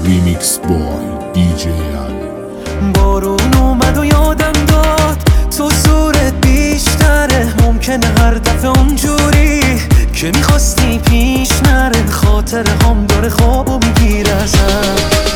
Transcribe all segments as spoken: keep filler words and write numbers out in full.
ریمیکس بای دی جی علی. بارون اومد و یادم داد تو زورت بیشتره، ممکنه هر دفعه اونجوری که میخواستی پیش نره. خاطر هم داره خوابو میگیره ازم،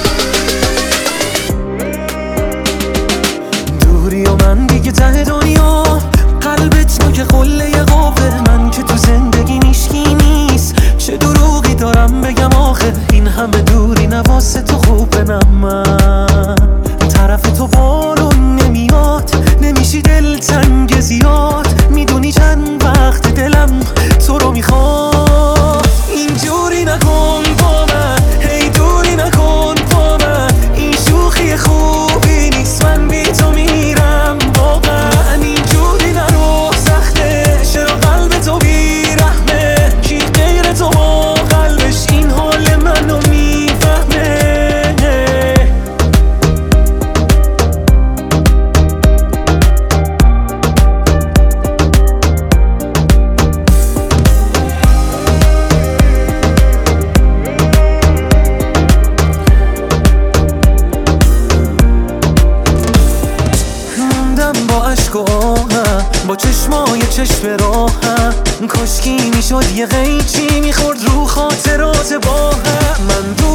دوری و من دیگه ته دنیا. قلبت نوک قله قوه، من که تو زندگی نیشکی نیست. چه دروغی دارم بگم آخه، این همه دوری نواسه تو خوبه. نه من طرف تو بارون نمیاد، نمیشی دل تنگ زیاد. میدونی چند وقت دلم تو رو میخواد. اینجوری نکن با من، هی دوری نکن با من. این شوخی خوبی نیست، من بی تو میرم واقعا. اینجوری نرو سخته، چرا قلب تو بیرحمه. کی غیر تو با قلبش این حال منو میفهمه. با عشق و آهم، با چشمای چشم راهم. کاشکی میشد یه قیچی میخورد رو خاطرات با هم. من